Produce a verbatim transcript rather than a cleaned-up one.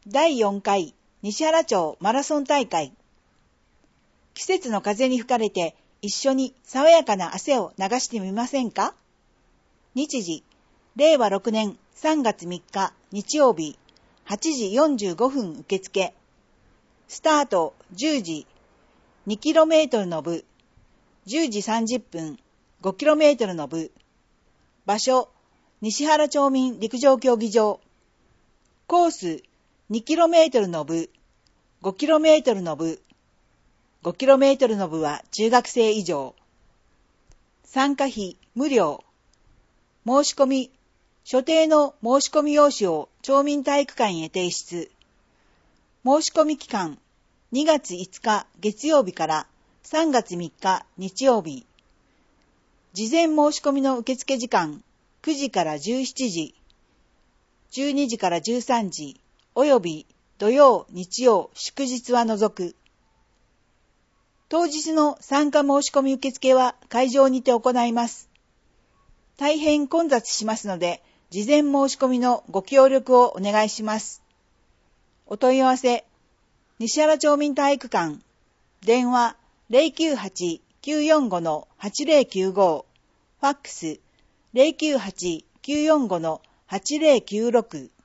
だいよんかい西原町マラソン大会。季節の風に吹かれて一緒に爽やかな汗を流してみませんか？日時、れいわろくねんさんがつみっか日曜日、はちじよんじゅうごふん受付。スタートじゅうじ、にキロメートルの部。じゅうじさんじゅっぷん、ごキロメートルの部。場所、西原町民陸上競技場。コース、にキロメートルの部、ごキロメートルの部。ごキロメートルの部は中学生以上。参加費無料。申し込み、所定の申し込み用紙を町民体育館へ提出。申し込み期間、にがついつか月曜日からさんがつみっか日曜日。事前申し込みの受付時間、くじからじゅうしちじ、じゅうにじからじゅうさんじ、および土曜、日曜、祝日は除く。当日の参加申し込み受付は会場にて行います。大変混雑しますので、事前申し込みのご協力をお願いします。お問い合わせ、西原町民体育館、電話 ゼロきゅうはち きゅうよんご はちゼロきゅうご、ファックス ゼロきゅうはち きゅうよんご はちゼロきゅうろく